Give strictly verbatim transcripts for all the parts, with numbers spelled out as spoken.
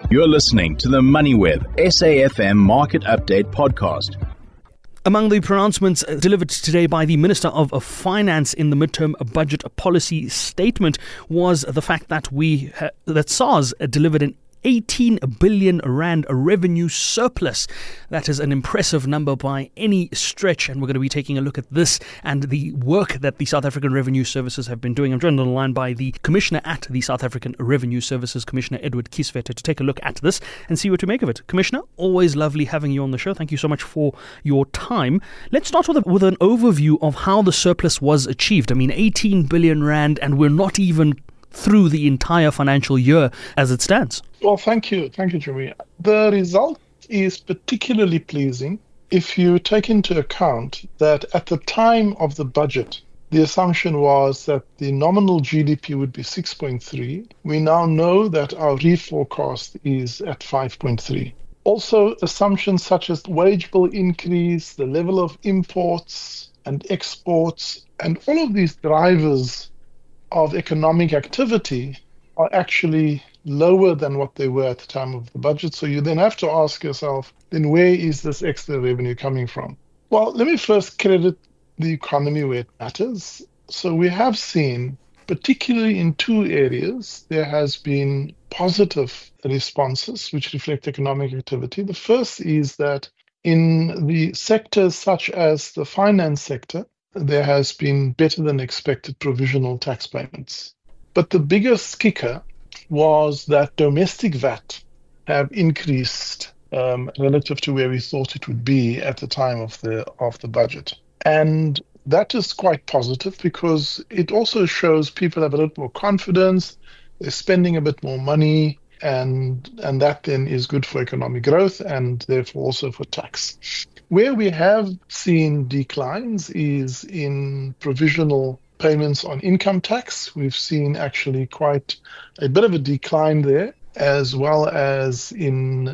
You're listening to the MoneyWeb S A F M Market Update podcast. Among the pronouncements delivered today by the Minister of Finance in the midterm budget policy statement was the fact that we uh, that SARS delivered an eighteen billion rand revenue surplus. That is an impressive number by any stretch, and we're going to be taking a look at this and the work that the South African Revenue Services have been doing. I'm joined on the line by the Commissioner at the South African Revenue Services, Commissioner Edward Kieswetter, to take a look at this and see what to make of it. Commissioner, always lovely having you on the show. Thank you so much for your time. Let's start with, a, with an overview of how the surplus was achieved. I mean, eighteen billion rand, and we're not even through the entire financial year as it stands. Well, thank you. Thank you, Jimmy. The result is particularly pleasing if you take into account that at the time of the budget, the assumption was that the nominal G D P would be six point three. We now know that our reforecast is at five point three. Also, assumptions such as wage bill increase, the level of imports and exports, and all of these drivers of economic activity are actually lower than what they were at the time of the budget. So you then have to ask yourself, then where is this extra revenue coming from? Well, let me first credit the economy where it matters. So we have seen, particularly in two areas, there has been positive responses which reflect economic activity. The first is that in the sectors such as the finance sector, there has been better than expected provisional tax payments. But the biggest kicker was that domestic V A T have increased um, relative to where we thought it would be at the time of the of the budget. And that is quite positive because it also shows people have a little more confidence, they're spending a bit more money, and and that then is good for economic growth and therefore also for tax. Where we have seen declines is in provisional payments on income tax. We've seen actually quite a bit of a decline there, as well as in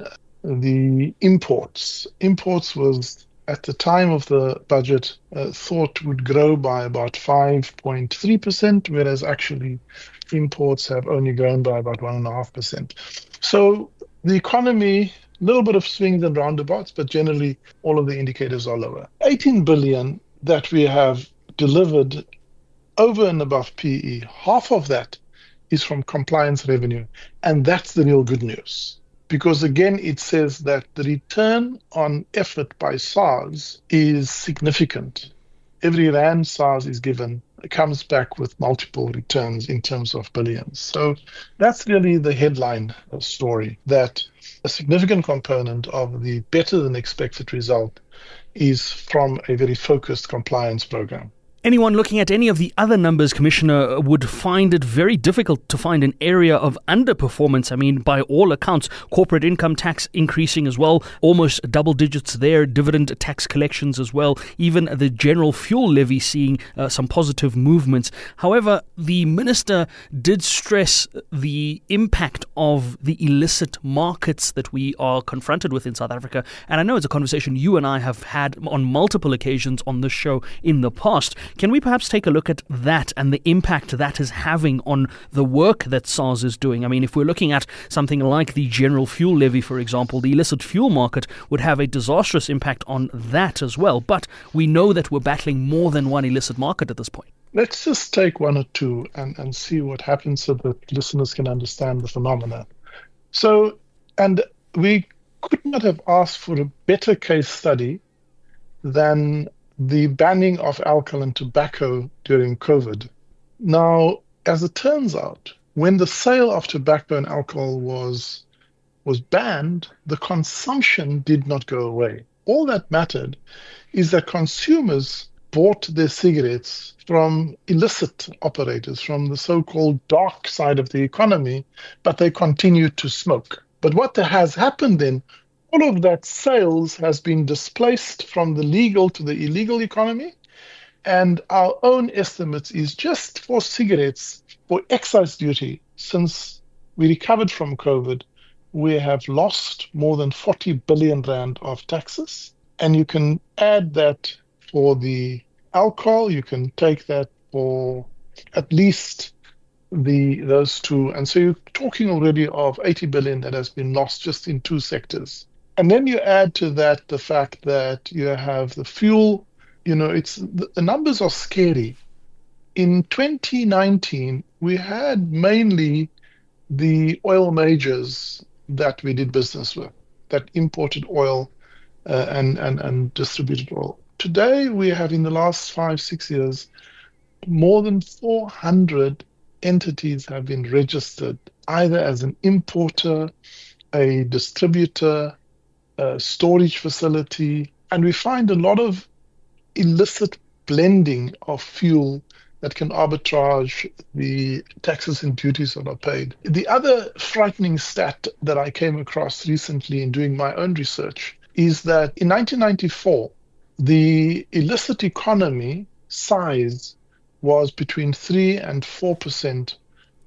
the imports. Imports was, at the time of the budget, uh, thought would grow by about five point three percent, whereas actually imports have only grown by about one point five percent. So the economy, a little bit of swings and roundabouts, but generally all of the indicators are lower. eighteen billion that we have delivered over and above P E, half of that is from compliance revenue. And that's the real good news. Because again, it says that the return on effort by SARS is significant. Every rand SARS is given comes back with multiple returns in terms of billions. So that's really the headline story, that a significant component of the better than expected result is from a very focused compliance program. Anyone looking at any of the other numbers, Commissioner, would find it very difficult to find an area of underperformance. I mean, by all accounts, corporate income tax increasing as well, almost double digits there, dividend tax collections as well, even the general fuel levy seeing uh, some positive movements. However, the Minister did stress the impact of the illicit markets that we are confronted with in South Africa. And I know it's a conversation you and I have had on multiple occasions on this show in the past. Can we perhaps take a look at that and the impact that is having on the work that SARS is doing? I mean, if we're looking at something like the general fuel levy, for example, the illicit fuel market would have a disastrous impact on that as well. But we know that we're battling more than one illicit market at this point. Let's just take one or two and, and see what happens so that listeners can understand the phenomena. So, and we could not have asked for a better case study than the banning of alcohol and tobacco during COVID. Now, as it turns out, when the sale of tobacco and alcohol was was banned, the consumption did not go away. All that mattered is that consumers bought their cigarettes from illicit operators, from the so-called dark side of the economy, but they continued to smoke. But what has happened then, all of that sales has been displaced from the legal to the illegal economy. And our own estimates is just for cigarettes, for excise duty, since we recovered from COVID, we have lost more than forty billion rand of taxes. And you can add that for the alcohol, you can take that for at least the those two. And so you're talking already of eighty billion that has been lost just in two sectors. And then you add to that the fact that you have the fuel, you know, it's the, the numbers are scary. In twenty nineteen, we had mainly the oil majors that we did business with, that imported oil uh, and, and, and distributed oil. Today, we have, in the last five, six years, more than four hundred entities have been registered, either as an importer, a distributor, a storage facility, and we find a lot of illicit blending of fuel that can arbitrage the taxes and duties that are paid. The other frightening stat that I came across recently in doing my own research is that in nineteen ninety-four, the illicit economy size was between three and four percent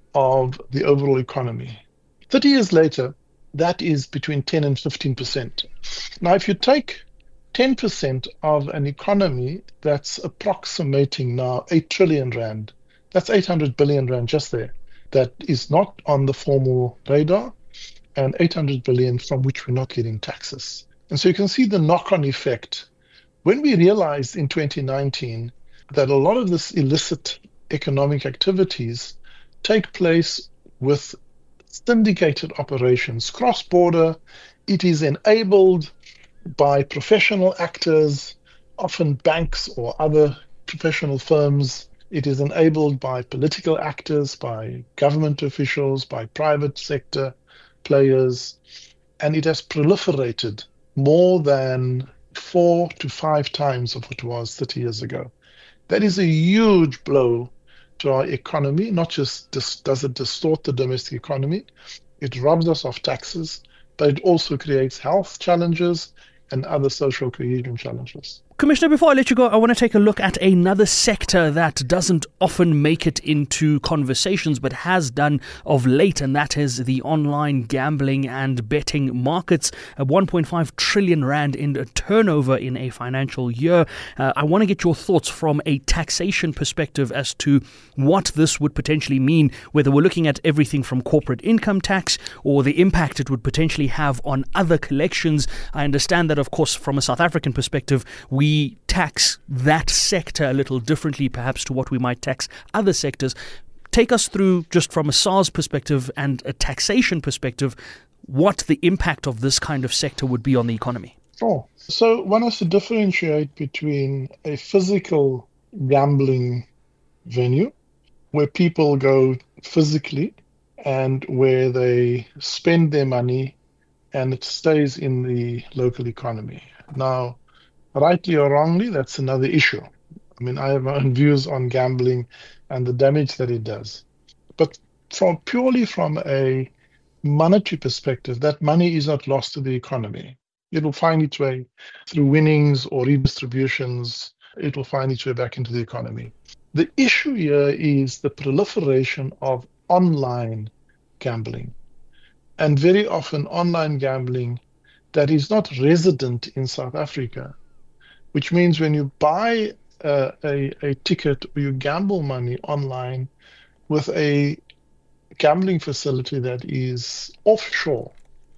of the overall economy. thirty years later, that is between ten and fifteen percent. Now, if you take ten percent of an economy that's approximating now eight trillion rand, that's eight hundred billion rand just there, that is not on the formal radar, and eight hundred billion from which we're not getting taxes. And so you can see the knock-on effect. When we realized in twenty nineteen that a lot of this illicit economic activities take place with syndicated operations, cross-border, it is enabled by professional actors, often banks or other professional firms. It is enabled by political actors, by government officials, by private sector players, and it has proliferated more than four to five times of what it was thirty years ago. That is a huge blow to our economy. Not just dis- does it distort the domestic economy, it robs us of taxes, but it also creates health challenges and other social cohesion challenges. Commissioner, before I let you go, I want to take a look at another sector that doesn't often make it into conversations but has done of late, and that is the online gambling and betting markets. Uh, one point five trillion rand in turnover in a financial year. Uh, I want to get your thoughts from a taxation perspective as to what this would potentially mean, whether we're looking at everything from corporate income tax or the impact it would potentially have on other collections. I understand that, of course, from a South African perspective, we We tax that sector a little differently, perhaps, to what we might tax other sectors. Take us through, just from a SARS perspective and a taxation perspective, what the impact of this kind of sector would be on the economy. Sure. So one has to differentiate between a physical gambling venue, where people go physically and where they spend their money and it stays in the local economy. Now, rightly or wrongly, that's another issue. I mean, I have my own views on gambling and the damage that it does. But from purely from a monetary perspective, that money is not lost to the economy. It will find its way through winnings or redistributions. It will find its way back into the economy. The issue here is the proliferation of online gambling. And very often online gambling that is not resident in South Africa, which means when you buy uh, a, a ticket or you gamble money online with a gambling facility that is offshore,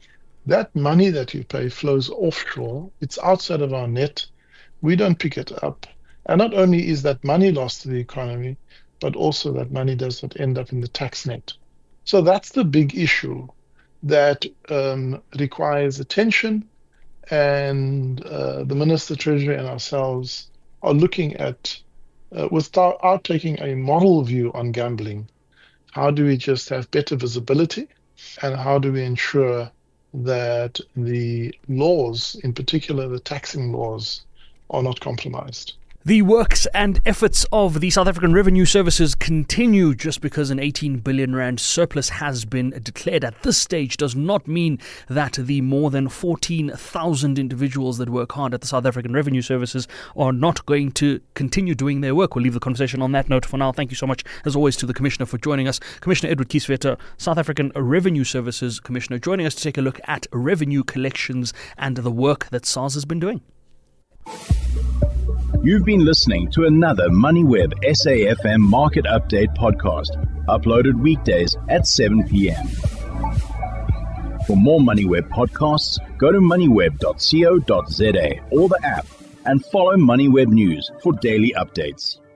that money that you pay flows offshore. It's outside of our net. We don't pick it up. And not only is that money lost to the economy, but also that money does not end up in the tax net. So that's the big issue that um, requires attention. And uh, the Minister, Treasury, and ourselves are looking at, uh, without taking a moral view on gambling, how do we just have better visibility, and how do we ensure that the laws, in particular the taxing laws, are not compromised. The works and efforts of the South African Revenue Services continue. Just because an eighteen billion rand surplus has been declared at this stage does not mean that the more than fourteen thousand individuals that work hard at the South African Revenue Services are not going to continue doing their work. We'll leave the conversation on that note for now. Thank you so much, as always, to the Commissioner for joining us. Commissioner Edward Kieswetter, South African Revenue Services Commissioner, joining us to take a look at revenue collections and the work that SARS has been doing. You've been listening to another MoneyWeb S A F M Market Update podcast, uploaded weekdays at seven p.m. For more MoneyWeb podcasts, go to moneyweb dot co dot za or the app and follow MoneyWeb News for daily updates.